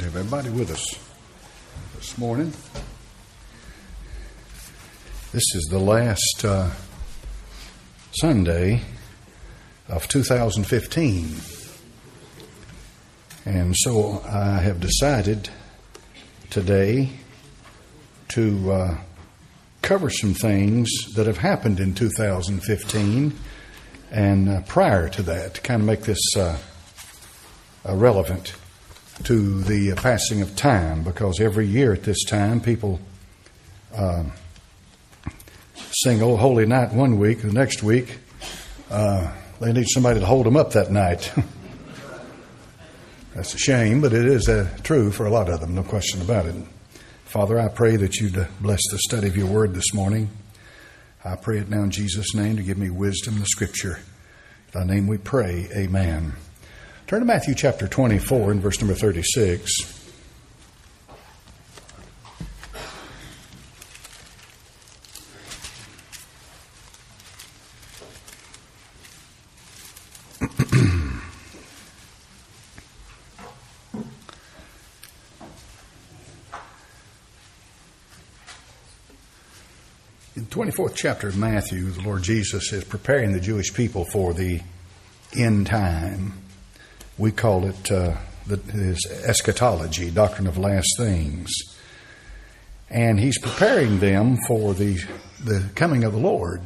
to have everybody with us this morning. This is the last Sunday of 2015. And so I have decided today to cover some things that have happened in 2015 and prior to that, to kind of make this relevant to the passing of time, because every year at this time people sing "Oh Holy Night" one week, the next week they need somebody to hold them up that night. That's a shame, but it is true for a lot of them, no question about it. Father, I pray that you'd bless the study of your word this morning. I pray it now in Jesus' name to give me wisdom in the Scripture. In thy name we pray, amen. Turn to Matthew chapter 24 and verse number 36. In the 24th chapter of Matthew, the Lord Jesus is preparing the Jewish people for the end time. We call it his eschatology, doctrine of last things. And he's preparing them for the coming of the Lord.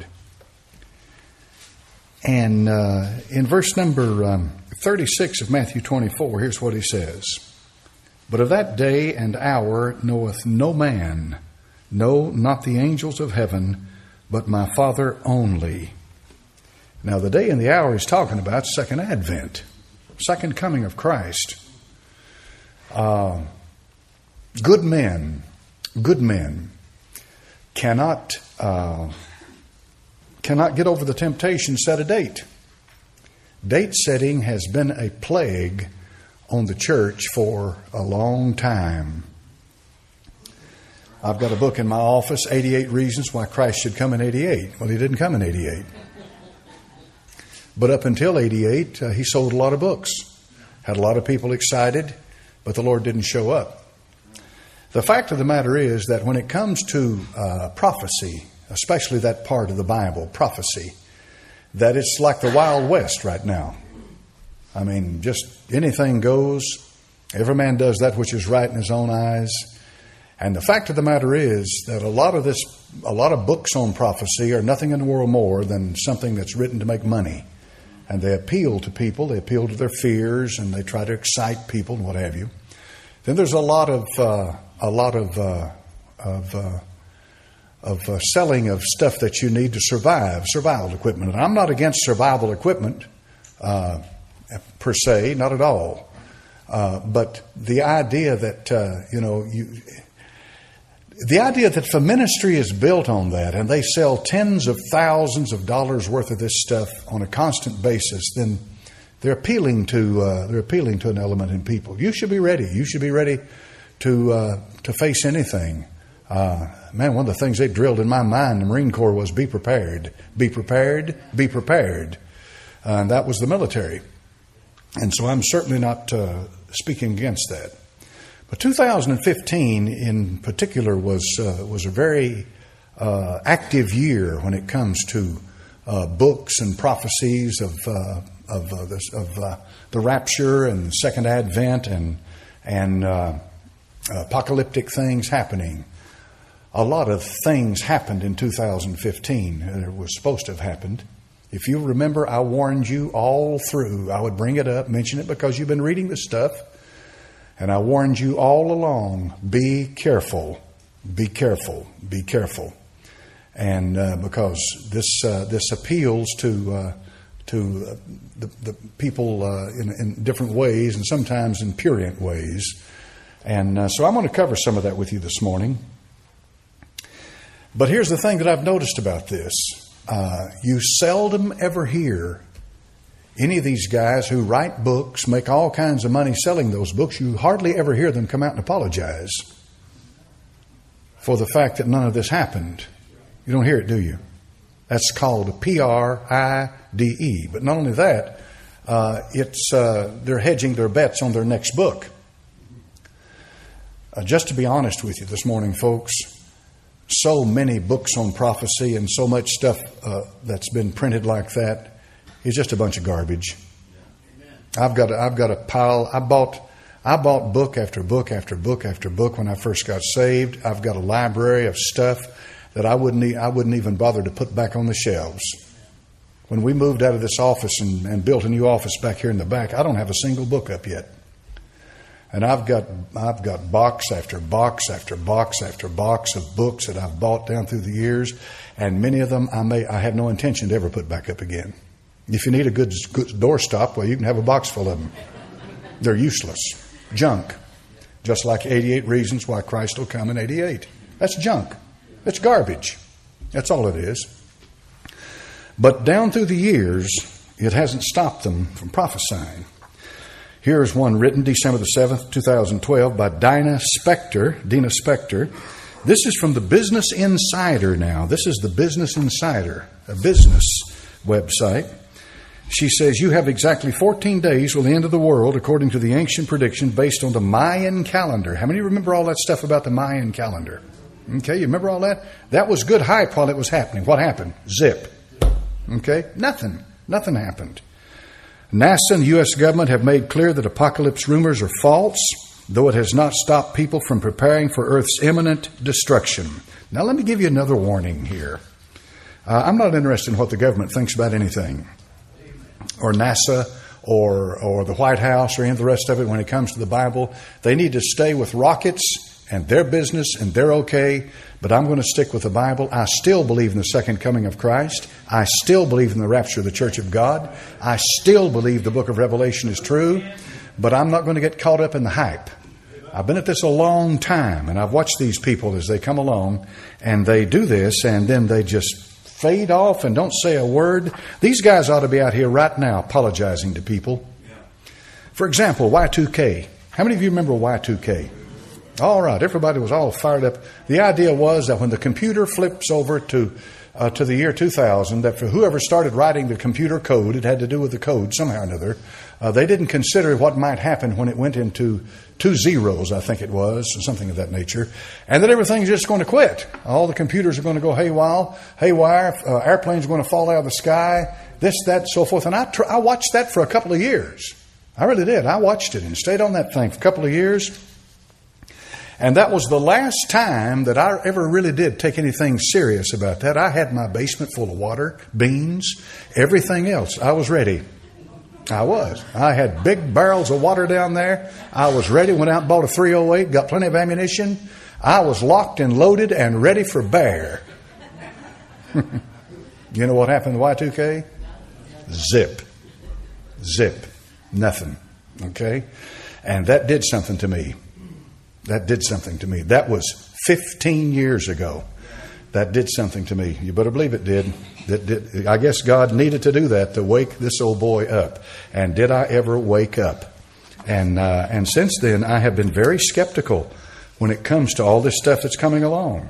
And in verse number 36 of Matthew 24, here's what he says. But of that day and hour knoweth no man, no, not the angels of heaven, but my Father only. Now the day and the hour he's talking about is Second Advent. Second coming of Christ. Good men cannot get over the temptation to set a date. Date setting has been a plague on the church for a long time. I've got a book in my office, 88 Reasons Why Christ Should Come in 88. Well, he didn't come in 88. But up until 88, he sold a lot of books, had a lot of people excited, but the Lord didn't show up. The fact of the matter is that when it comes to prophecy, especially that part of the Bible, prophecy, that it's like the Wild West right now. I mean, just anything goes. Every man does that which is right in his own eyes. And the fact of the matter is that a lot of books on prophecy are nothing in the world more than something that's written to make money. And they appeal to people, they appeal to their fears, and they try to excite people and what have you. Then there's a lot of selling of stuff that you need to survive, survival equipment. And I'm not against survival equipment per se, not at all. But the idea that the idea that if a ministry is built on that and they sell tens of thousands of dollars worth of this stuff on a constant basis, then they're appealing to an element in people. You should be ready. You should be ready to face anything. Man, one of the things they drilled in my mind in the Marine Corps was be prepared, be prepared, be prepared. And that was the military. And so I'm certainly not speaking against that. But 2015 in particular was a very active year when it comes to books and prophecies of the rapture and Second Advent and apocalyptic things happening. A lot of things happened in 2015 that was supposed to have happened. If you remember, I warned you all through. I would bring it up, mention it because you've been reading this stuff. And I warned you all along, be careful, be careful, be careful. And because this appeals to the people in different ways and sometimes in prurient ways. And so I'm going to cover some of that with you this morning. But here's the thing that I've noticed about this. You seldom ever hear any of these guys who write books, make all kinds of money selling those books, you hardly ever hear them come out and apologize for the fact that none of this happened. You don't hear it, do you? That's called PRIDE. But not only that, they're hedging their bets on their next book. Just to be honest with you this morning, folks, so many books on prophecy and so much stuff that's been printed like that is just a bunch of garbage. I've got a pile. I bought book after book after book after book when I first got saved. I've got a library of stuff that I wouldn't even bother to put back on the shelves. When we moved out of this office and built a new office back here in the back, I don't have a single book up yet. And I've got box after box after box after box of books that I've bought down through the years, and many of them I have no intention to ever put back up again. If you need a good doorstop, well, you can have a box full of them. They're useless. Junk. Just like 88 Reasons Why Christ Will Come in 88. That's junk. It's garbage. That's all it is. But down through the years, it hasn't stopped them from prophesying. Here's one written December the 7th, 2012 by Dina Spector. This is from the Business Insider now. This is the Business Insider, a business website. She says, you have exactly 14 days till the end of the world, according to the ancient prediction based on the Mayan calendar. How many remember all that stuff about the Mayan calendar? Okay, you remember all that? That was good hype while it was happening. What happened? Zip. Okay, nothing. Nothing happened. NASA and the U.S. government have made clear that apocalypse rumors are false, though it has not stopped people from preparing for Earth's imminent destruction. Now, let me give you another warning here. I'm not interested in what the government thinks about anything, or NASA, or the White House, or any of the rest of it when it comes to the Bible. They need to stay with rockets and their business, and they're okay. But I'm going to stick with the Bible. I still believe in the second coming of Christ. I still believe in the rapture of the Church of God. I still believe the book of Revelation is true. But I'm not going to get caught up in the hype. I've been at this a long time, and I've watched these people as they come along, and they do this, and then they just fade off and don't say a word. These guys ought to be out here right now apologizing to people. For example, Y2K. How many of you remember Y2K? All right, everybody was all fired up. The idea was that when the computer flips over to the year 2000, that for whoever started writing the computer code, it had to do with the code somehow or another. They didn't consider what might happen when it went into 2 zeros, I think it was, or something of that nature, and that everything's just going to quit. All the computers are going to go haywire, airplanes are going to fall out of the sky, this, that, so forth. And I watched that for a couple of years. I really did. I watched it and stayed on that thing for a couple of years. And that was the last time that I ever really did take anything serious about that. I had my basement full of water, beans, everything else. I was ready. I was. I had big barrels of water down there. I was ready. Went out and bought a 308, got plenty of ammunition. I was locked and loaded and ready for bear. You know what happened to Y2K? Zip. Nothing. Okay? And that did something to me. That was 15 years ago. That did something to me. You better believe it did. I guess God needed to do that to wake this old boy up. And did I ever wake up? And since then, I have been very skeptical when it comes to all this stuff that's coming along.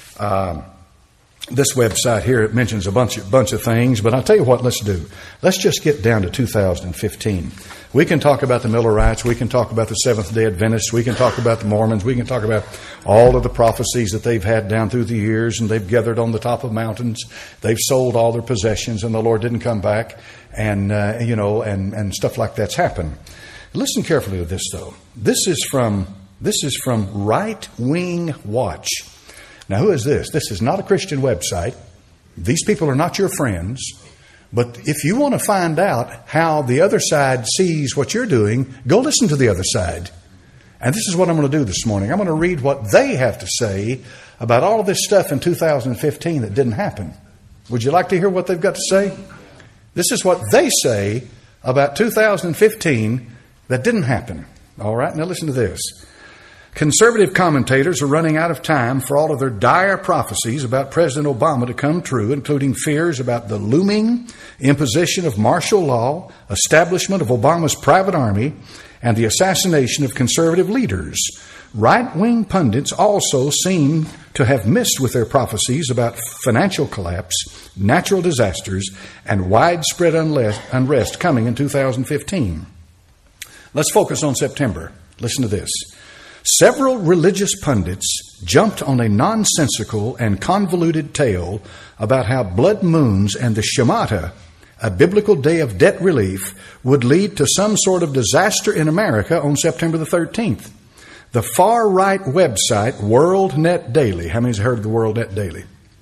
This website here, it mentions a bunch of things, but I'll tell you what, let's do. Let's just get down to 2015. We can talk about the Millerites. We can talk about the Seventh-day Adventists. We can talk about the Mormons. We can talk about all of the prophecies that they've had down through the years, and they've gathered on the top of mountains. They've sold all their possessions, and the Lord didn't come back, and stuff like that's happened. Listen carefully to this, though. This is from Right Wing Watch. Now, who is this? This is not a Christian website. These people are not your friends. But if you want to find out how the other side sees what you're doing, go listen to the other side. And this is what I'm going to do this morning. I'm going to read what they have to say about all of this stuff in 2015 that didn't happen. Would you like to hear what they've got to say? This is what they say about 2015 that didn't happen. All right, now listen to this. Conservative commentators are running out of time for all of their dire prophecies about President Obama to come true, including fears about the looming imposition of martial law, establishment of Obama's private army, and the assassination of conservative leaders. Right-wing pundits also seem to have missed with their prophecies about financial collapse, natural disasters, and widespread unrest coming in 2015. Let's focus on September. Listen to this. several religious pundits jumped on a nonsensical and convoluted tale about how blood moons and the Shemitah, a biblical day of debt relief, would lead to some sort of disaster in America on September the 13th. The far-right website WorldNet Daily, how many have heard of the WorldNet Daily,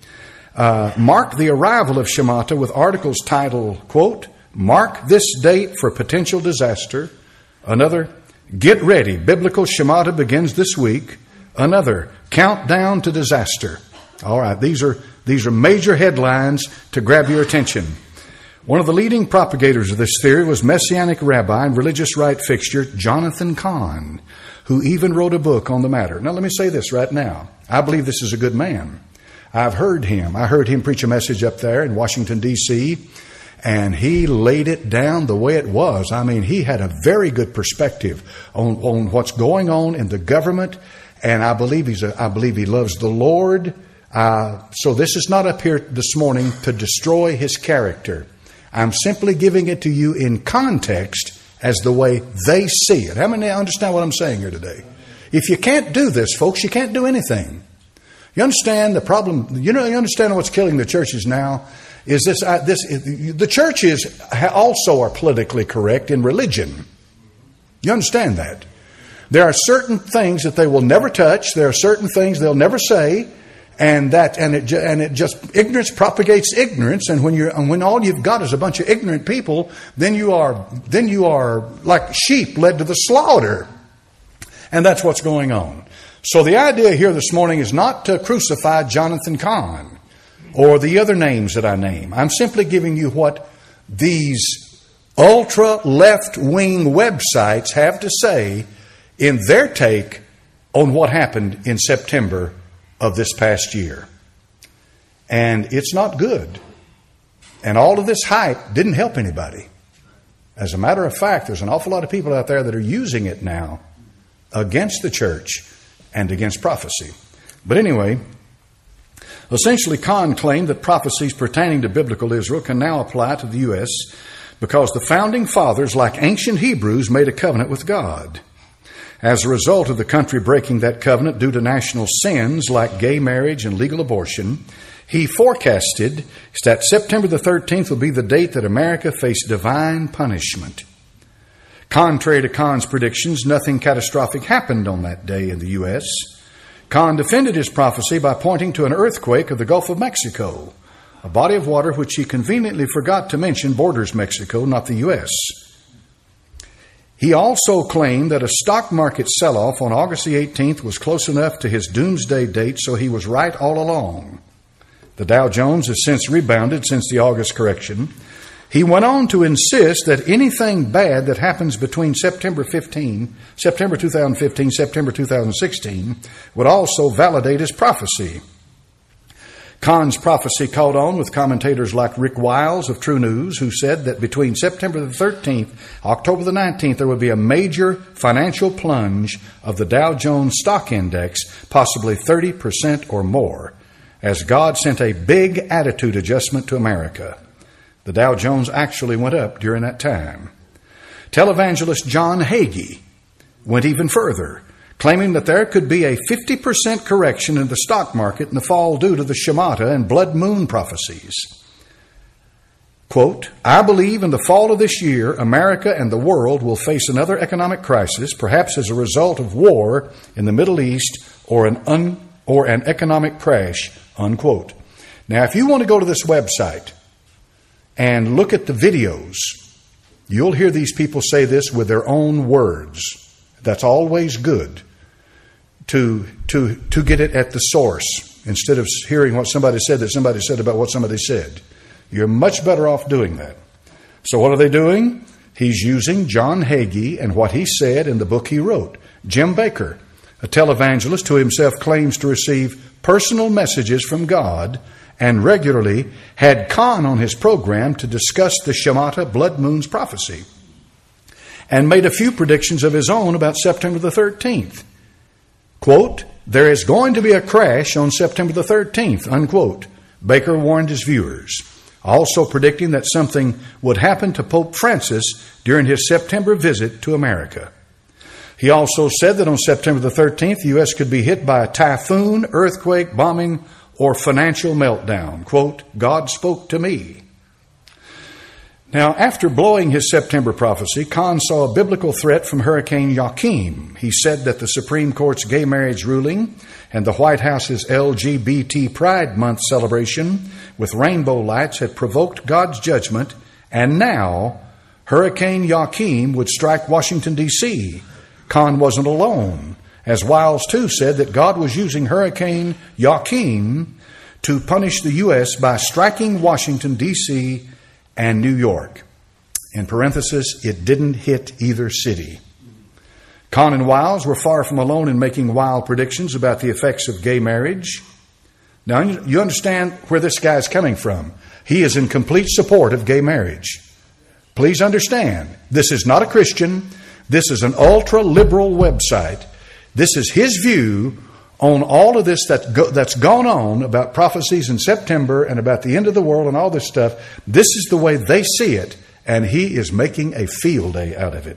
marked the arrival of Shemitah with articles titled, quote, "Mark this date for potential disaster." Another, "Get ready, biblical Shemitah begins this week." Another, "Countdown to disaster." All right, these are major headlines to grab your attention. One of the leading propagators of this theory was Messianic rabbi and religious right fixture Jonathan Cahn, who even wrote a book on the matter. Now, let me say this right now. I believe this is a good man. I've heard him. I heard him preach a message up there in Washington, D.C., and he laid it down the way it was. I mean, he had a very good perspective on what's going on in the government, and I believe he loves the Lord. So this is not up here this morning to destroy his character. I'm simply giving it to you in context as the way they see it. How many understand what I'm saying here today? If you can't do this, folks, you can't do anything. You understand the problem? You understand what's killing the churches now? Is the churches also are politically correct in religion. You understand that? There are certain things that they will never touch. There are certain things they'll never say. And it just ignorance propagates ignorance, and when all you've got is a bunch of ignorant people, then you are like sheep led to the slaughter, and that's what's going on. So the idea here this morning is not to crucify Jonathan Cahn or the other names that I name. I'm simply giving you what these ultra left-wing websites have to say in their take on what happened in September of this past year. And it's not good. And all of this hype didn't help anybody. As a matter of fact, there's an awful lot of people out there that are using it now against the church and against prophecy. But anyway, essentially Cahn claimed that prophecies pertaining to biblical Israel can now apply to the U.S. because the founding fathers, like ancient Hebrews, made a covenant with God. As a result of the country breaking that covenant due to national sins like gay marriage and legal abortion, he forecasted that September the 13th will be the date that America faced divine punishment. Contrary to Cahn's predictions, nothing catastrophic happened on that day in the U.S. Cahn defended his prophecy by pointing to an earthquake of the Gulf of Mexico, a body of water which he conveniently forgot to mention borders Mexico, not the U.S. He also claimed that a stock market sell-off on August the 18th was close enough to his doomsday date, so he was right all along. The Dow Jones has since rebounded since the August correction. He went on to insist that anything bad that happens between September 2015, September 2016 would also validate his prophecy. Cahn's prophecy caught on with commentators like Rick Wiles of True News, who said that between September the 13th, October the 19th, there would be a major financial plunge of the Dow Jones stock index, possibly 30% or more, as God sent a big attitude adjustment to America. The Dow Jones actually went up during that time. Televangelist John Hagee went even further, claiming that there could be a 50% correction in the stock market in the fall due to the Shemitah and blood moon prophecies. Quote, "I believe in the fall of this year, America and the world will face another economic crisis, perhaps as a result of war in the Middle East or an economic crash," unquote. Now, if you want to go to this website and look at the videos, you'll hear these people say this with their own words. That's always good to get it at the source instead of hearing what somebody said that somebody said about what somebody said. You're much better off doing that. So what are they doing? He's using John Hagee and what he said in the book he wrote. Jim Baker, a televangelist who himself claims to receive personal messages from God and regularly had Cahn on his program to discuss the Shemitah blood moon's prophecy, and made a few predictions of his own about September the 13th. Quote, "There is going to be a crash on September the 13th," unquote, Baker warned his viewers, also predicting that something would happen to Pope Francis during his September visit to America. He also said that on September the 13th, the U.S. could be hit by a typhoon, earthquake, bombing, or financial meltdown. Quote, God spoke to me. Now, after blowing his September prophecy, Kahn saw a biblical threat from Hurricane Joachim. He said that the Supreme Court's gay marriage ruling and the White House's LGBT Pride Month celebration with rainbow lights had provoked God's judgment, and now Hurricane Joachim would strike Washington, D.C. Kahn wasn't alone, as Wiles, too, said that God was using Hurricane Joachim to punish the U.S. by striking Washington, D.C., and New York. In parenthesis, it didn't hit either city. Kahn and Wiles were far from alone in making wild predictions about the effects of gay marriage. Now, you understand where this guy's coming from. He is in complete support of gay marriage. Please understand, this is not a Christian. This is an ultra-liberal website. This is his view on all of this that's gone on about prophecies in September and about the end of the world and all this stuff. This is the way they see it, and he is making a field day out of it.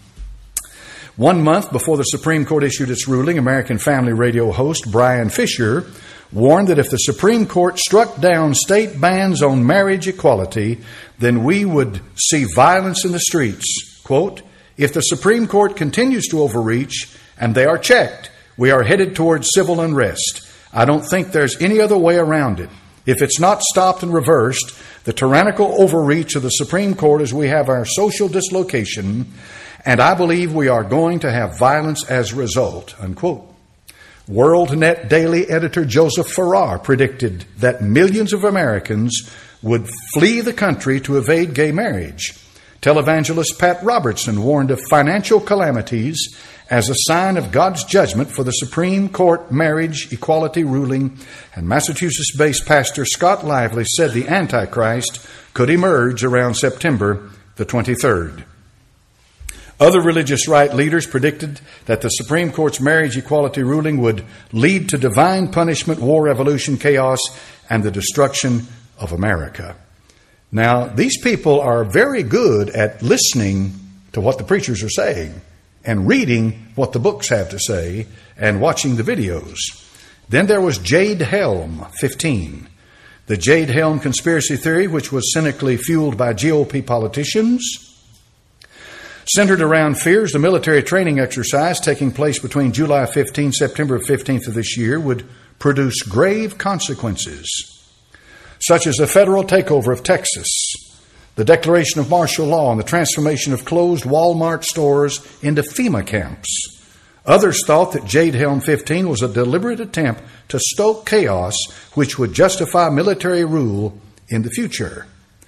1 month before the Supreme Court issued its ruling, American Family Radio host Brian Fisher warned that if the Supreme Court struck down state bans on marriage equality, then we would see violence in the streets. Quote, if the Supreme Court continues to overreach and they are checked, we are headed towards civil unrest. I don't think there's any other way around it. If it's not stopped and reversed, the tyrannical overreach of the Supreme Court as we have our social dislocation, and I believe we are going to have violence as a result, unquote. WorldNet Daily editor Joseph Farrar predicted that millions of Americans would flee the country to evade gay marriage. Televangelist Pat Robertson warned of financial calamities as a sign of God's judgment for the Supreme Court marriage equality ruling, and Massachusetts-based pastor Scott Lively said the Antichrist could emerge around September the 23rd. Other religious right leaders predicted that the Supreme Court's marriage equality ruling would lead to divine punishment, war, revolution, chaos, and the destruction of America. Now, these people are very good at listening to what the preachers are saying and reading what the books have to say and watching the videos. Then there was Jade Helm 15. The Jade Helm conspiracy theory, which was cynically fueled by GOP politicians, centered around fears the military training exercise taking place between July 15 and September 15th of this year would produce grave consequences, such as the federal takeover of Texas, the declaration of martial law, and the transformation of closed Walmart stores into FEMA camps. Others thought that Jade Helm 15 was a deliberate attempt to stoke chaos which would justify military rule in the future.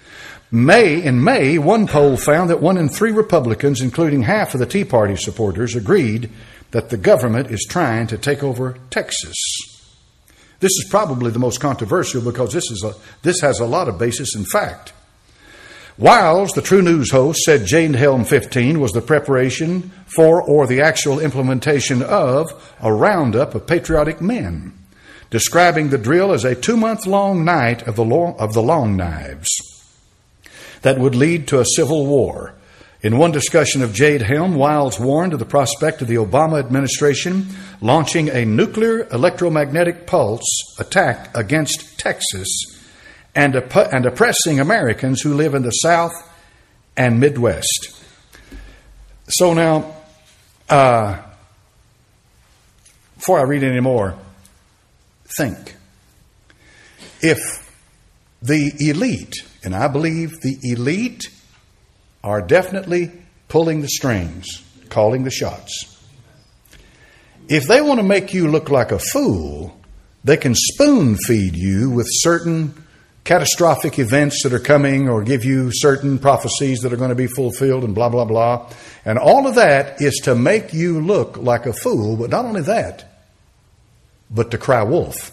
In May, one poll found that 1 in 3 Republicans, including half of the Tea Party supporters, agreed that the government is trying to take over Texas. This is probably the most controversial because this has a lot of basis in fact. Wiles, the True News host, said Jade Helm 15 was the preparation for or the actual implementation of a roundup of patriotic men, describing the drill as a 2-month-long night of the long knives that would lead to a civil war. In one discussion of Jade Helm, Wiles warned of the prospect of the Obama administration launching a nuclear electromagnetic pulse attack against Texas and oppressing Americans who live in the South and Midwest. So now, before I read any more, think. If the elite, and I believe the elite are definitely pulling the strings, calling the shots. If they want to make you look like a fool, they can spoon feed you with certain catastrophic events that are coming or give you certain prophecies that are going to be fulfilled and blah, blah, blah. And all of that is to make you look like a fool, but not only that, but to cry wolf.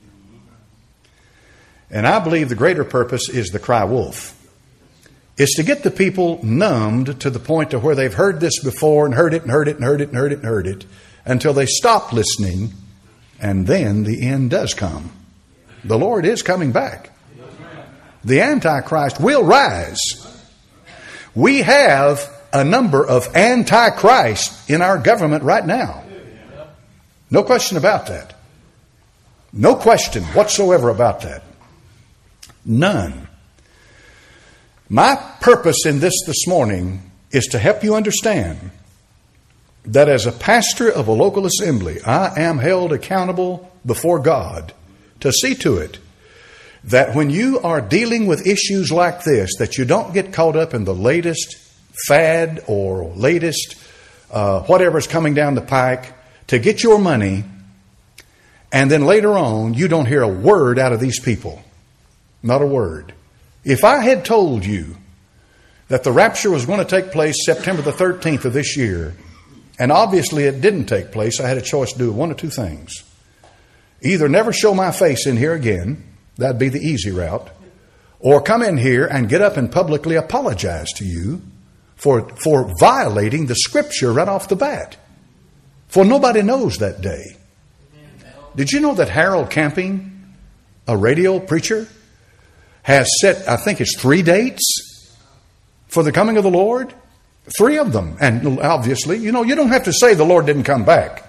And I believe the greater purpose is the cry wolf. It's to get the people numbed to the point to where they've heard this before and heard it and heard it and heard it and heard it and heard it until they stop listening, and then the end does come. The Lord is coming back. The Antichrist will rise. We have a number of antichrists in our government right now. No question about that. No question whatsoever about that. None. My purpose in this morning is to help you understand that as a pastor of a local assembly, I am held accountable before God to see to it that when you are dealing with issues like this, that you don't get caught up in the latest fad or latest whatever's coming down the pike to get your money, and then later on you don't hear a word out of these people. Not a word. If I had told you that the rapture was going to take place September the 13th of this year, and obviously it didn't take place, I had a choice to do one of two things. Either never show my face in here again, that'd be the easy route, or come in here and get up and publicly apologize to you for violating the Scripture right off the bat. For nobody knows that day. Did you know that Harold Camping, a radio preacher, has set, I think it's 3 dates for the coming of the Lord? 3 of them. And obviously, you don't have to say the Lord didn't come back.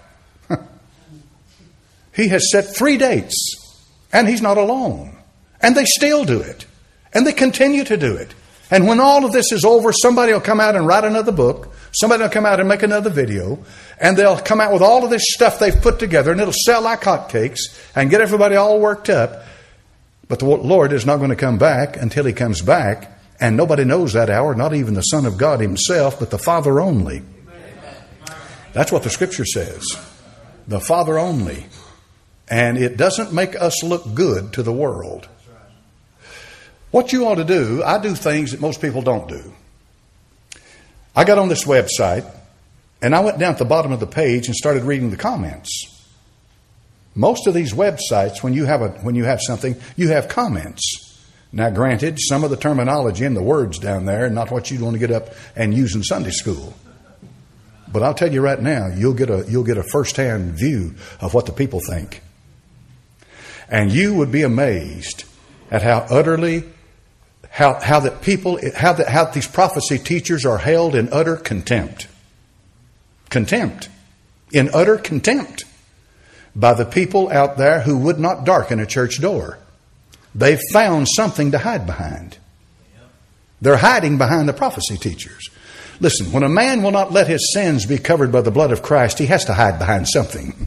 He has set 3 dates, and he's not alone. And they still do it. And they continue to do it. And when all of this is over, somebody will come out and write another book. Somebody will come out and make another video. And they'll come out with all of this stuff they've put together, and it'll sell like hotcakes and get everybody all worked up. But the Lord is not going to come back until he comes back. And nobody knows that hour, not even the Son of God himself, but the Father only. That's what the Scripture says. The Father only. And it doesn't make us look good to the world. What you ought to do, I do things that most people don't do. I got on this website, and I went down at the bottom of the page and started reading the comments. Most of these websites, when you have something, you have comments. Now, granted, some of the terminology and the words down there are not what you want to get up and use in Sunday school. But I'll tell you right now, you'll get a first-hand view of what the people think. And you would be amazed at how utterly, how these prophecy teachers are held in utter contempt. Contempt. In utter contempt by the people out there who would not darken a church door. They've found something to hide behind. They're hiding behind the prophecy teachers. Listen, when a man will not let his sins be covered by the blood of Christ, he has to hide behind something.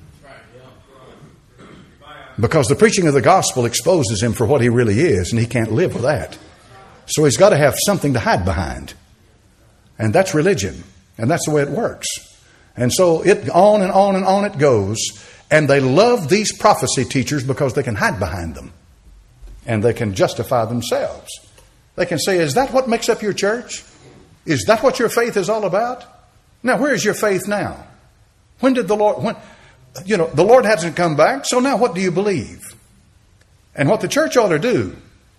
Because the preaching of the gospel exposes him for what he really is, and he can't live with that. So he's got to have something to hide behind. And that's religion. And that's the way it works. And so it on and on and on it goes. And they love these prophecy teachers because they can hide behind them. And they can justify themselves. They can say, is that what makes up your church? Is that what your faith is all about? Now, where is your faith now? When did the Lord... the Lord hasn't come back, so now what do you believe? And what the church ought to do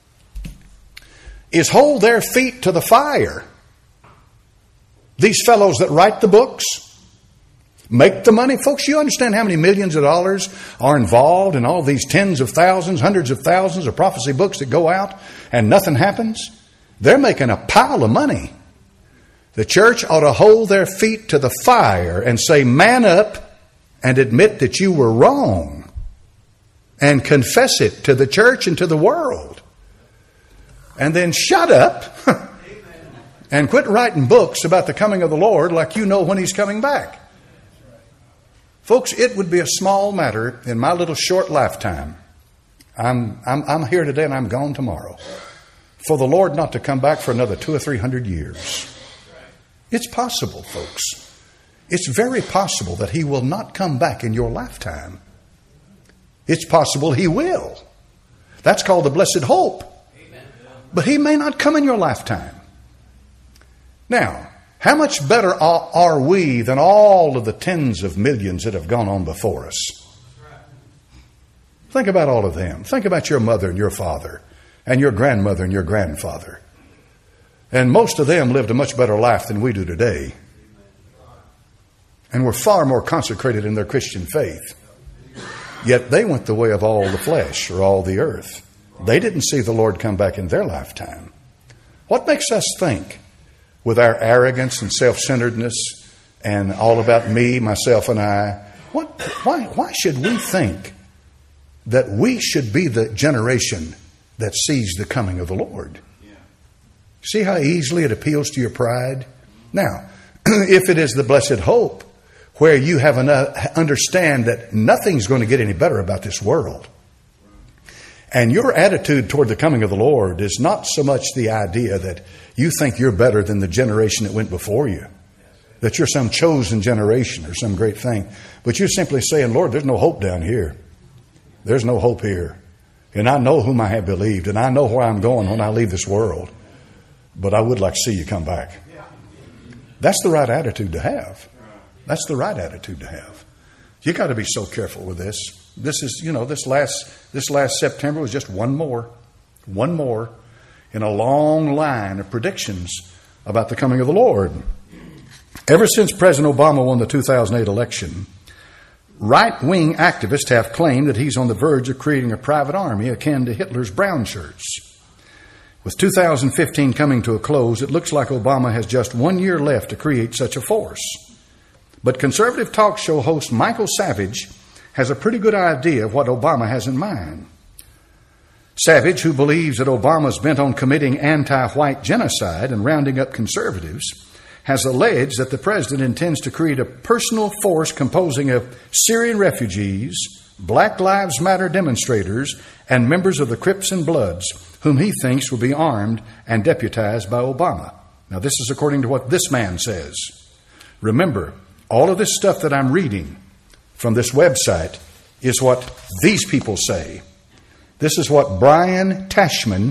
is hold their feet to the fire. These fellows that write the books, make the money. Folks, you understand how many millions of dollars are involved in all these tens of thousands, hundreds of thousands of prophecy books that go out and nothing happens? They're making a pile of money. The church ought to hold their feet to the fire and say, man up, and admit that you were wrong and confess it to the church and to the world. And then shut up and quit writing books about the coming of the Lord like you know when he's coming back. Folks, it would be a small matter in my little short lifetime. I'm here today and I'm gone tomorrow. For the Lord not to come back for another 200 or 300 years. It's possible, folks. It's very possible that he will not come back in your lifetime. It's possible he will. That's called the blessed hope. But he may not come in your lifetime. Now, how much better are we than all of the tens of millions that have gone on before us? Think about all of them. Think about your mother and your father and your grandmother and your grandfather. And most of them lived a much better life than we do today. And were far more consecrated in their Christian faith. Yet they went the way of all the flesh or all the earth. They didn't see the Lord come back in their lifetime. What makes us think with our arrogance and self-centeredness and all about me, myself, and I. Why should we think that we should be the generation that sees the coming of the Lord? See how easily it appeals to your pride? Now, if it is the blessed hope where you have understand that nothing's going to get any better about this world, and your attitude toward the coming of the Lord is not so much the idea that you think you're better than the generation that went before you, that you're some chosen generation or some great thing, but you're simply saying, Lord, there's no hope down here. There's no hope here. And I know whom I have believed, and I know where I'm going when I leave this world. But I would like to see you come back. That's the right attitude to have. That's the right attitude to have. You got to be so careful with this. This is, this last September was just one more in a long line of predictions about the coming of the Lord. Ever since President Obama won the 2008 election, right-wing activists have claimed that he's on the verge of creating a private army akin to Hitler's brown shirts. With 2015 coming to a close, it looks like Obama has just 1 year left to create such a force. But conservative talk show host Michael Savage has a pretty good idea of what Obama has in mind. Savage, who believes that Obama's bent on committing anti-white genocide and rounding up conservatives, has alleged that the president intends to create a personal force composing of Syrian refugees, Black Lives Matter demonstrators, and members of the Crips and Bloods, whom he thinks will be armed and deputized by Obama. Now, this is according to what this man says. Remember, all of this stuff that I'm reading from this website is what these people say. This is what Brian Tashman,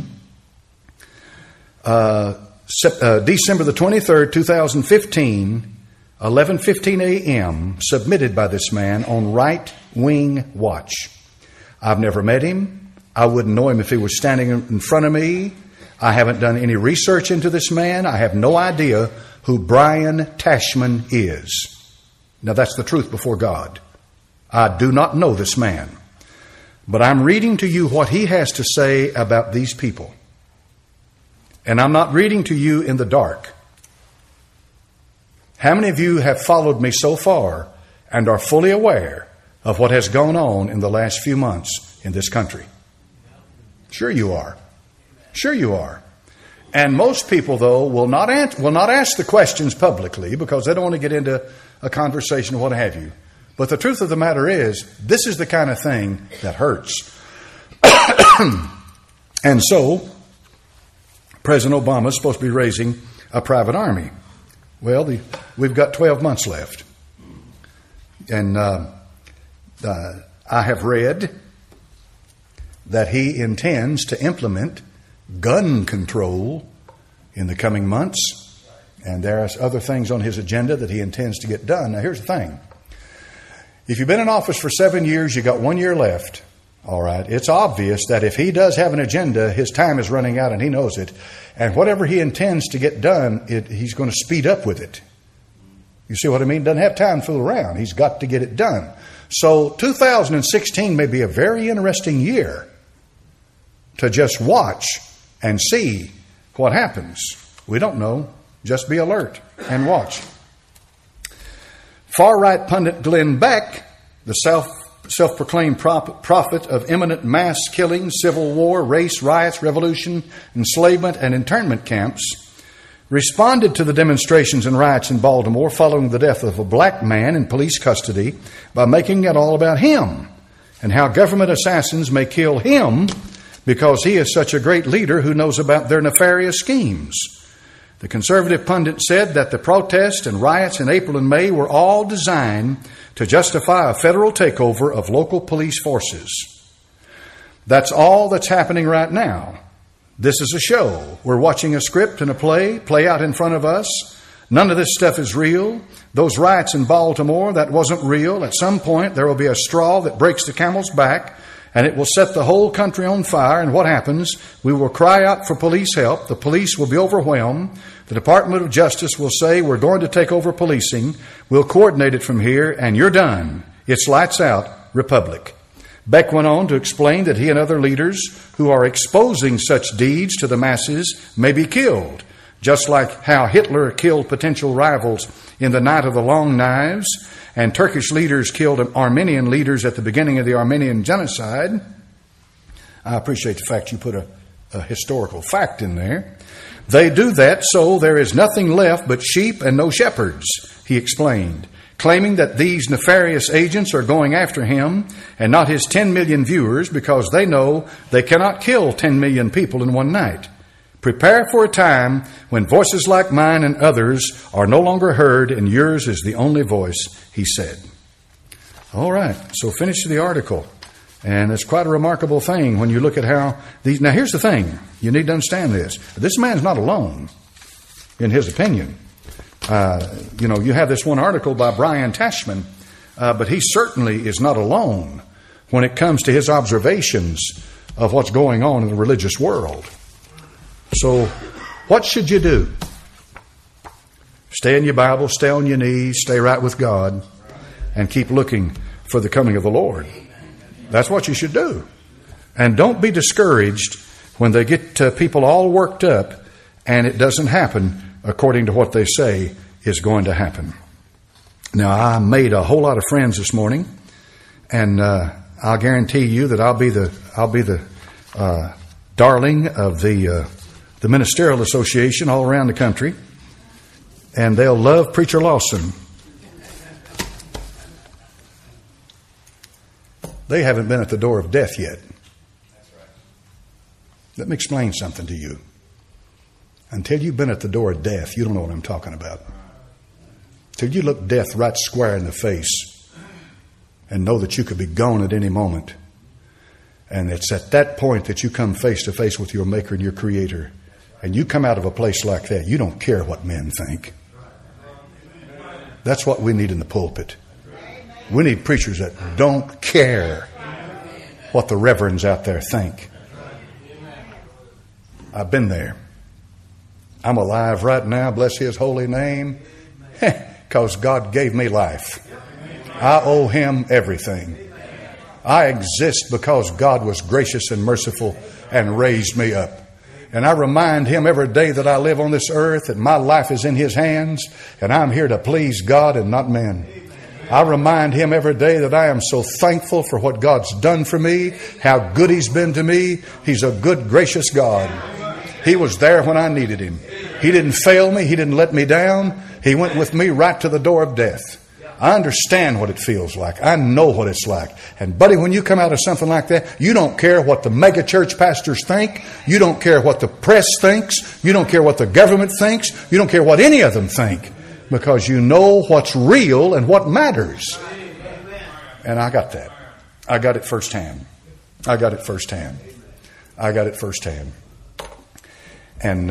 December the 23rd, 2015, 11:15 a.m., submitted by this man on Right Wing Watch. I've never met him. I wouldn't know him if he was standing in front of me. I haven't done any research into this man. I have no idea who Brian Tashman is. Now, that's the truth before God. I do not know this man. But I'm reading to you what he has to say about these people. And I'm not reading to you in the dark. How many of you have followed me so far and are fully aware of what has gone on in the last few months in this country? Sure you are. Sure you are. And most people, though, will not ask the questions publicly because they don't want to get into a conversation or what have you. But the truth of the matter is, this is the kind of thing that hurts. And so, President Obama is supposed to be raising a private army. Well, we've got 12 months left. And I have read that he intends to implement gun control in the coming months. And there are other things on his agenda that he intends to get done. Now, here's the thing. If you've been in office for 7 years, you've got 1 year left. All right. It's obvious that if he does have an agenda, his time is running out and he knows it. And whatever he intends to get done, he's going to speed up with it. You see what I mean? Doesn't have time to fool around. He's got to get it done. So 2016 may be a very interesting year to just watch and see what happens. We don't know. Just be alert and watch. Far-right pundit Glenn Beck, the self-proclaimed prophet of imminent mass killing, civil war, race riots, revolution, enslavement, and internment camps, responded to the demonstrations and riots in Baltimore following the death of a black man in police custody by making it all about him and how government assassins may kill him because he is such a great leader who knows about their nefarious schemes. The conservative pundit said that the protests and riots in April and May were all designed to justify a federal takeover of local police forces. That's all that's happening right now. This is a show. We're watching a script and a play out in front of us. None of this stuff is real. Those riots in Baltimore, that wasn't real. At some point, there will be a straw that breaks the camel's back, and it will set the whole country on fire. And what happens? We will cry out for police help. The police will be overwhelmed. The Department of Justice will say, we're going to take over policing. We'll coordinate it from here, and you're done. It's lights out, republic. Beck went on to explain that he and other leaders who are exposing such deeds to the masses may be killed. Just like how Hitler killed potential rivals in the Night of the Long Knives, and Turkish leaders killed Armenian leaders at the beginning of the Armenian genocide. I appreciate the fact you put a historical fact in there. They do that so there is nothing left but sheep and no shepherds, he explained, claiming that these nefarious agents are going after him and not his 10 million viewers because they know they cannot kill 10 million people in one night. Prepare for a time when voices like mine and others are no longer heard and yours is the only voice, he said. All right, so finish the article. And it's quite a remarkable thing when you look at how these... Now, here's the thing. You need to understand this. This man's not alone in his opinion. You have this one article by Brian Tashman, but he certainly is not alone when it comes to his observations of what's going on in the religious world. So, what should you do? Stay in your Bible, stay on your knees, stay right with God, and keep looking for the coming of the Lord. That's what you should do. And don't be discouraged when they get people all worked up and it doesn't happen according to what they say is going to happen. Now, I made a whole lot of friends this morning, and I'll guarantee you that I'll be the darling of the Ministerial Association all around the country, and they'll love Preacher Lawson. They haven't been at the door of death yet. Let me explain something to you. Until you've been at the door of death, you don't know what I'm talking about. Till you look death right square in the face and know that you could be gone at any moment. And it's at that point that you come face to face with your Maker and your Creator. And you come out of a place like that, you don't care what men think. That's what we need in the pulpit. We need preachers that don't care what the reverends out there think. I've been there. I'm alive right now, bless His holy name, because God gave me life. I owe Him everything. I exist because God was gracious and merciful and raised me up. And I remind Him every day that I live on this earth that my life is in His hands and I'm here to please God and not men. I remind Him every day that I am so thankful for what God's done for me, how good He's been to me. He's a good, gracious God. He was there when I needed Him. He didn't fail me. He didn't let me down. He went with me right to the door of death. I understand what it feels like. I know what it's like. And buddy, when you come out of something like that, you don't care what the mega church pastors think. You don't care what the press thinks. You don't care what the government thinks. You don't care what any of them think. Because you know what's real and what matters. And I got that. I got it firsthand. And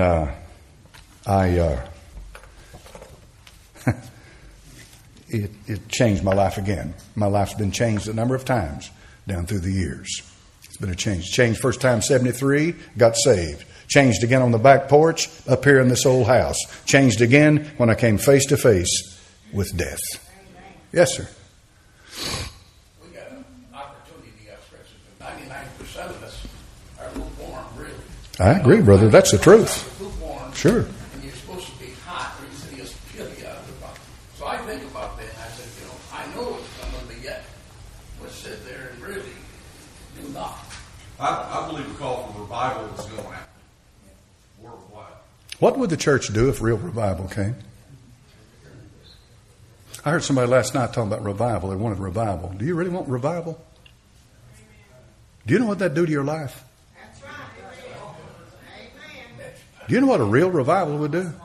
it changed my life again. My life's been changed a number of times down through the years. It's been a change. Changed first time 73, got saved. Changed again on the back porch up here in this old house. Changed again when I came face to face with death. Yes, sir. We got an opportunity, especially 99% of us are lukewarm, really. I agree, brother. That's the truth. Lukewarm. Sure. And you're supposed to be hot, or you just kill you out of the bottom. So I think about that, and I said, I know it's coming, but yet we'll sit there and really do nothing. I believe a call for revival is going to happen worldwide. What would the church do if real revival came? I heard somebody last night talking about revival. They wanted revival. Do you really want revival? Do you know what that'd do to your life? Do you know what a real revival would do?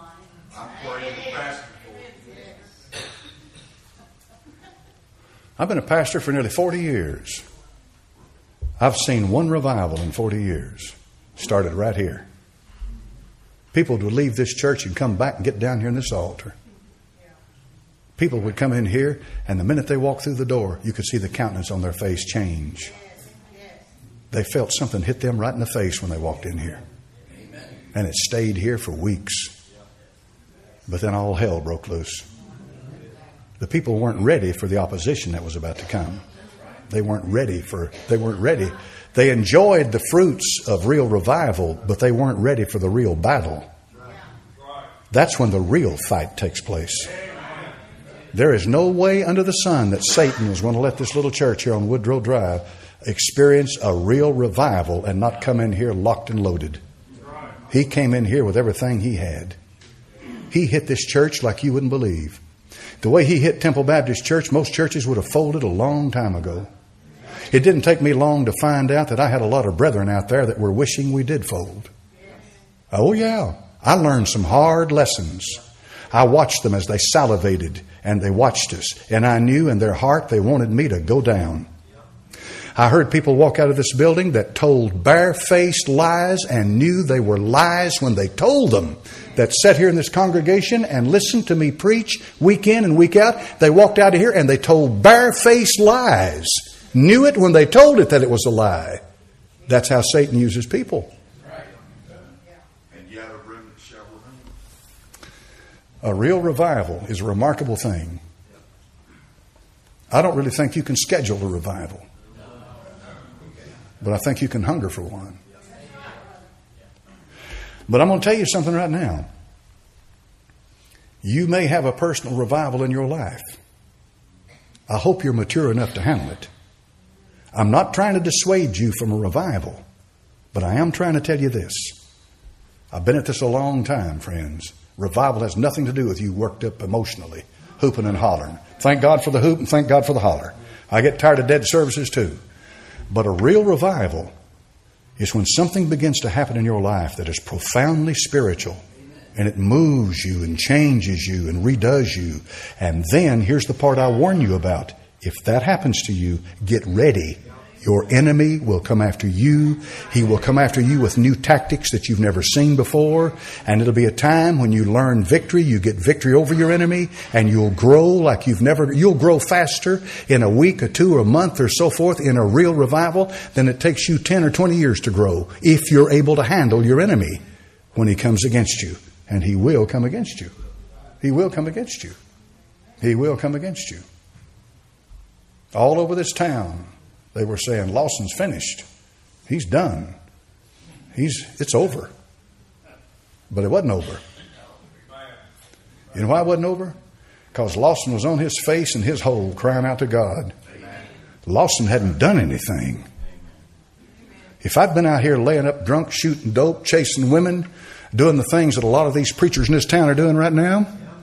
I've been a pastor for nearly 40 years. I've seen one revival in 40 years. Started right here. People would leave this church and come back and get down here in this altar. People would come in here, and the minute they walked through the door, you could see the countenance on their face change. They felt something hit them right in the face when they walked in here. And it stayed here for weeks. But then all hell broke loose. The people weren't ready for the opposition that was about to come. They weren't ready. They enjoyed the fruits of real revival, but they weren't ready for the real battle. That's when the real fight takes place. There is no way under the sun that Satan is going to let this little church here on Woodrow Drive experience a real revival and not come in here locked and loaded. He came in here with everything he had. He hit this church like you wouldn't believe. The way he hit Temple Baptist Church, most churches would have folded a long time ago. It didn't take me long to find out that I had a lot of brethren out there that were wishing we did fold. Oh yeah, I learned some hard lessons. I watched them as they salivated and they watched us. And I knew in their heart they wanted me to go down. I heard people walk out of this building that told barefaced lies and knew they were lies when they told them, that sat here in this congregation and listened to me preach week in and week out. They walked out of here and they told barefaced lies. Knew it when they told it that it was a lie. That's how Satan uses people. And yet a remnant shall remain. A real revival is a remarkable thing. I don't really think you can schedule a revival. But I think you can hunger for one. But I'm going to tell you something right now. You may have a personal revival in your life. I hope you're mature enough to handle it. I'm not trying to dissuade you from a revival, but I am trying to tell you this. I've been at this a long time, friends. Revival has nothing to do with you worked up emotionally, hooping and hollering. Thank God for the hoop and thank God for the holler. I get tired of dead services too. But a real revival is when something begins to happen in your life that is profoundly spiritual, and it moves you and changes you and redoes you. And then, here's the part I warn you about. If that happens to you, get ready. Your enemy will come after you. He will come after you with new tactics that you've never seen before. And it'll be a time when you learn victory. You get victory over your enemy and you'll grow like you'll grow faster in a week or two or a month or so forth in a real revival than it takes you 10 or 20 years to grow if you're able to handle your enemy when he comes against you. And he will come against you. He will come against you. He will come against you. All over this town, they were saying, Lawson's finished. He's done. It's over. But it wasn't over. You know why it wasn't over? Because Lawson was on his face in his hole crying out to God. Lawson hadn't done anything. If I'd been out here laying up drunk, shooting dope, chasing women, doing the things that a lot of these preachers in this town are doing right now,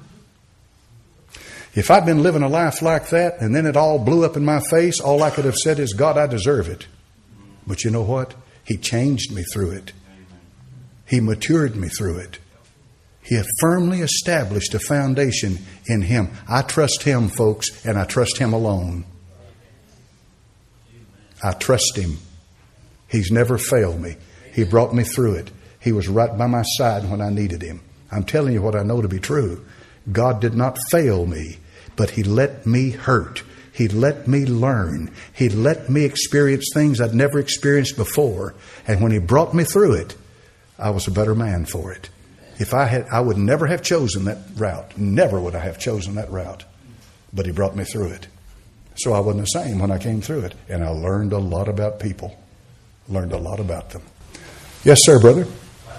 if I'd been living a life like that and then it all blew up in my face, all I could have said is, God, I deserve it. But you know what? He changed me through it. He matured me through it. He firmly established a foundation in Him. I trust Him, folks, and I trust Him alone. I trust Him. He's never failed me. He brought me through it. He was right by my side when I needed Him. I'm telling you what I know to be true. God did not fail me, but He let me hurt. He let me learn. He let me experience things I'd never experienced before. And when He brought me through it, I was a better man for it. If I would never have chosen that route. Never would I have chosen that route. But He brought me through it. So I wasn't the same when I came through it. And I learned a lot about people. Learned a lot about them. Yes, sir, brother.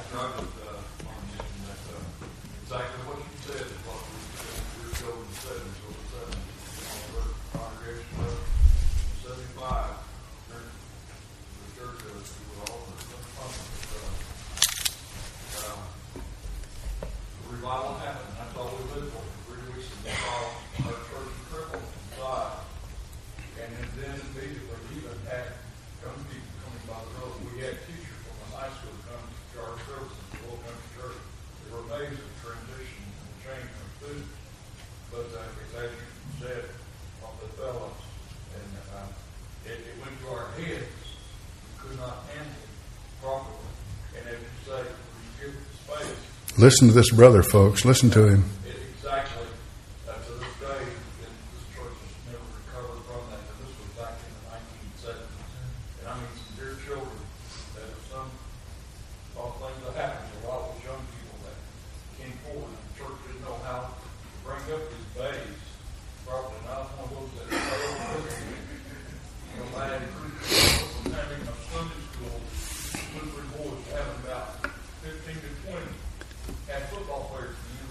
Listen to this brother, folks. Listen to him. Exactly. To this day, this church has never recovered from that. And this was back in the 1970s. And I mean, some dear children that have some things that happened. A lot of those young people that came forward, and the church didn't know how to bring up these babes. Probably not one of those that failed. Lad from having a Sunday school, 2 or 3 boys, having about 15 to 20. Had football players in the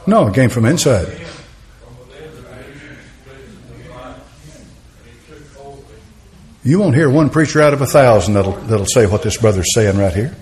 No, it came from inside. From within the vision, the light, and he took hold of him. You won't hear one preacher out of 1,000 that'll say what this brother's saying right here.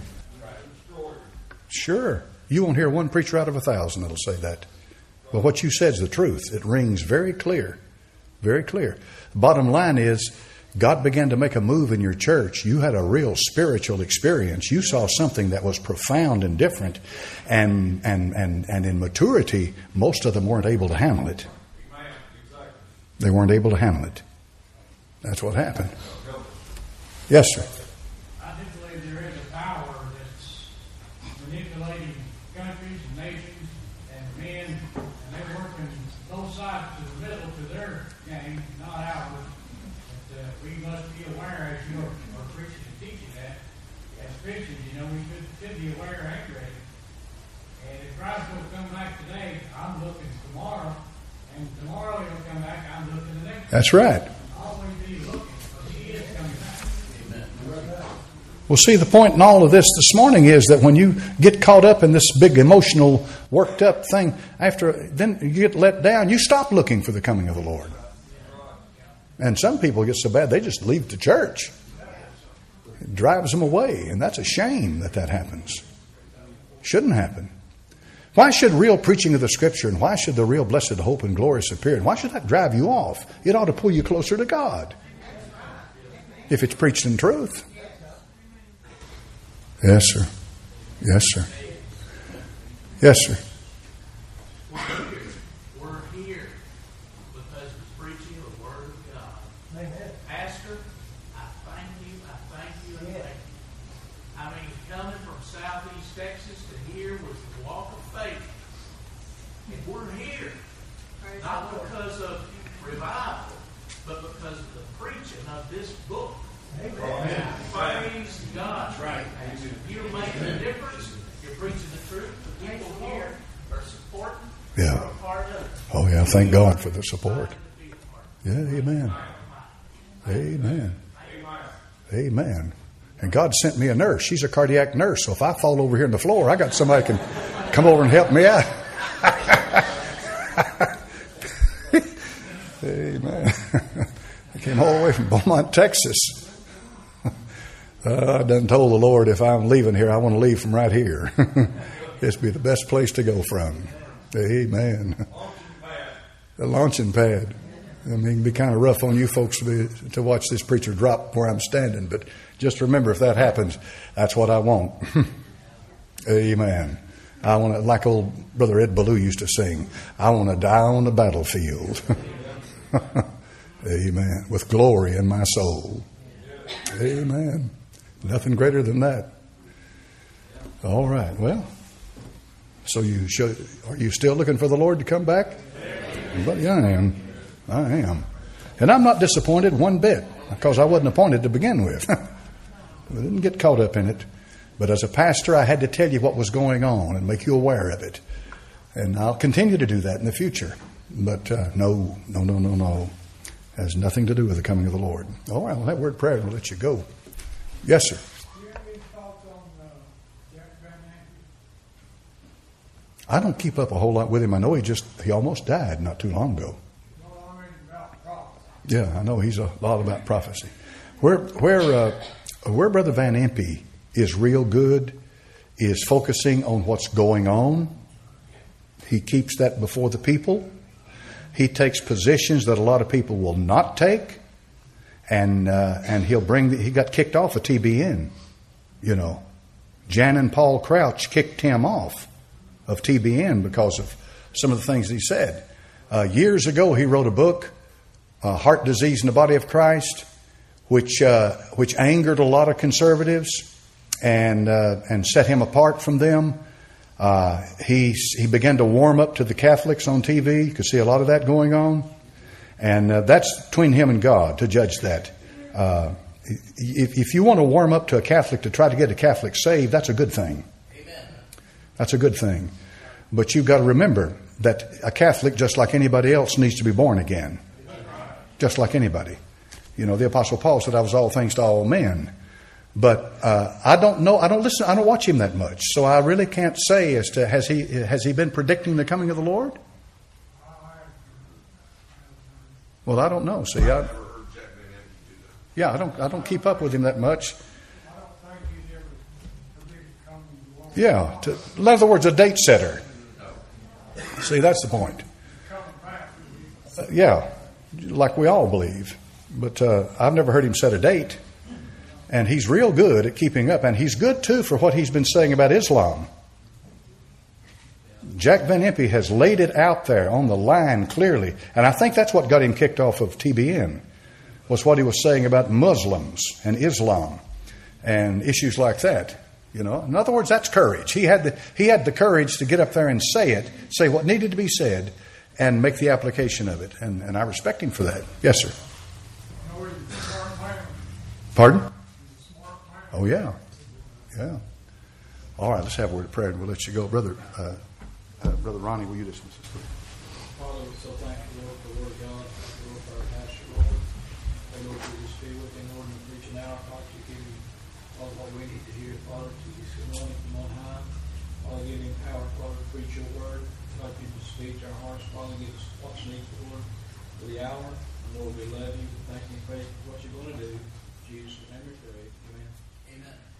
Sure. You won't hear one preacher out of 1,000 that'll say that. But what you said is the truth. It rings very clear. Very clear. The bottom line is, God began to make a move in your church. You had a real spiritual experience. You saw something that was profound and different. And in maturity, most of them weren't able to handle it. They weren't able to handle it. That's what happened. Yes, sir. I do believe there is a power that's manipulating countries and nations and men, and they're working both sides to the middle to their game, not ours. But we must be aware, as you are preaching and teaching that, as Christians, we should be aware and ready. And if Christ will come back today, I'm looking tomorrow, and tomorrow he'll come back, I'm looking the next day. That's right. Always be looking, because he is coming back. Well, see, the point in all of this morning is that when you get caught up in this big emotional, worked up thing, then you get let down, you stop looking for the coming of the Lord. And some people get so bad, they just leave the church. It drives them away, and that's a shame that happens. Shouldn't happen. Why should real preaching of the Scripture and why should the real blessed hope and glorious appearing, why should that drive you off? It ought to pull you closer to God if it's preached in truth. Yes, sir. Yes, sir. Yes, sir. We're here because of the preaching of the Word of God. Pastor, I thank you, and thank you. I mean, coming from Southeast Texas to here was the walk of faith. And we're here, not because of revival, but because of the preaching of this book. Amen. Praise God. That's right. You're making a difference. You're preaching the truth. The people here are supporting. Yeah. You're a part of it. Oh, yeah. Thank God for the support. Yeah, amen. Amen. Amen. And God sent me a nurse. She's a cardiac nurse. So if I fall over here on the floor, I got somebody can come over and help me out. Amen. I came all the way from Beaumont, Texas. I done told the Lord if I'm leaving here, I want to leave from right here. This would be the best place to go from. Amen. The launching pad. I mean, it can be kind of rough on you folks to watch this preacher drop where I'm standing, but just remember, if that happens, that's what I want. Amen. I want to, like old Brother Ed Ballou used to sing, I want to die on the battlefield. Amen. With glory in my soul. Amen. Nothing greater than that. All right. Well, so are you still looking for the Lord to come back? But yeah, I am. I am. And I'm not disappointed one bit because I wasn't appointed to begin with. I didn't get caught up in it. But as a pastor, I had to tell you what was going on and make you aware of it. And I'll continue to do that in the future. But no. Has nothing to do with the coming of the Lord. All right, well, that word prayer will let you go. Yes, sir. Do you have any thoughts on Jack Van Ankle? I don't keep up a whole lot with him. I know he almost died not too long ago. No, I mean about prophecy. Yeah, I know he's a lot about prophecy. Where Brother Van Impe is real good is focusing on what's going on. He keeps that before the people. He takes positions that a lot of people will not take, and he got kicked off of TBN. Jan and Paul Crouch kicked him off of TBN because of some of the things he said. Years ago, he wrote a book, Heart Disease in the Body of Christ, which angered a lot of conservatives and set him apart from them. He began to warm up to the Catholics on TV. You could see a lot of that going on. And that's between him and God to judge that. If you want to warm up to a Catholic to try to get a Catholic saved, that's a good thing. Amen. That's a good thing. But you've got to remember that a Catholic, just like anybody else, needs to be born again. Just like anybody. The Apostle Paul said, I was all things to all men. But I don't know. I don't listen. I don't watch him that much, so I really can't say as to has he been predicting the coming of the Lord. Well, I don't know. See, I've never heard Jack Van Impe do that. yeah, I don't keep up with him that much. I don't think he's ever predicted coming to the Lord. Yeah, in other words, a date setter. See, that's the point. Coming back. Yeah, like we all believe. But I've never heard him set a date. And he's real good at keeping up. And he's good, too, for what he's been saying about Islam. Jack Van Impe has laid it out there on the line clearly. And I think that's what got him kicked off of TBN, was what he was saying about Muslims and Islam and issues like that. You know, in other words, that's courage. He had the courage to get up there and say what needed to be said, and make the application of it. And I respect him for that. Yes, sir. Pardon? Oh, yeah. Yeah. All right, let's have a word of prayer and we'll let you go. Brother Ronnie, will you dismiss us, please? Father, we're so thankful, Lord, for the Word of God, Lord, for our pastor, Lord. Lord, to just be with him, Lord, and reaching out, Father, to give him all what we need to hear, Father, to just anoint him on high. Father, give him power, Father, to preach your word. Father, give him to speak to our hearts, Father, give us what's needed, Lord, for the hour. And Lord, we love you. Thank you and praise for what you're going to do. In Jesus' name we pray. Amen. Amen.